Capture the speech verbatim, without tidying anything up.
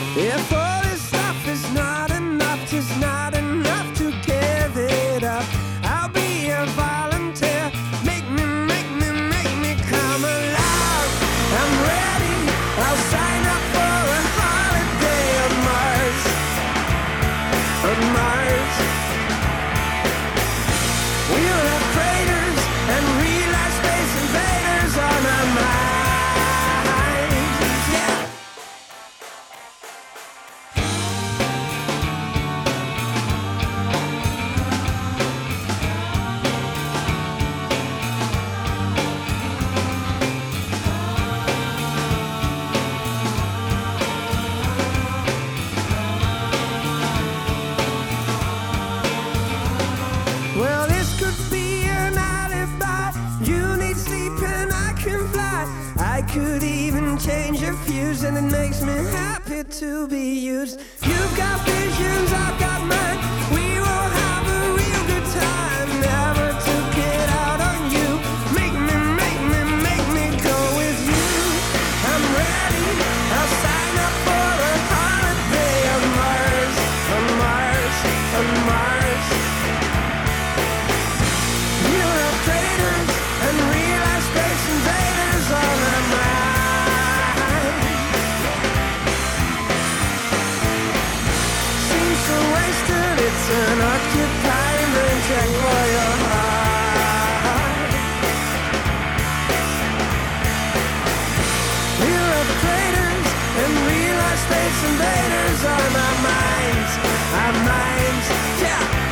If all this stuff is not enough, just not enough to give it up, I'll be a volunteer. Make me, make me, make me come alive. I'm ready. I'll sign up for a holiday on Mars. On Mars. We'll have craters and real life space invaders on our minds. Yeah. Well, this could be an alibi. You need sleep and I can fly. I could even change your fuse, and it makes me happy to be used. You've got visions, I've got mine. We will have a real good time. Never took it out on you. Make me, make me, make me go with you. I'm ready. I'll sign up for a holiday on Mars. On Mars. On Mars. We'll have craters and real life space invaders on our minds. Seems so wasted, it's an occupying brain check for your heart. We'll have craters and real life space invaders on our minds. Our minds, yeah.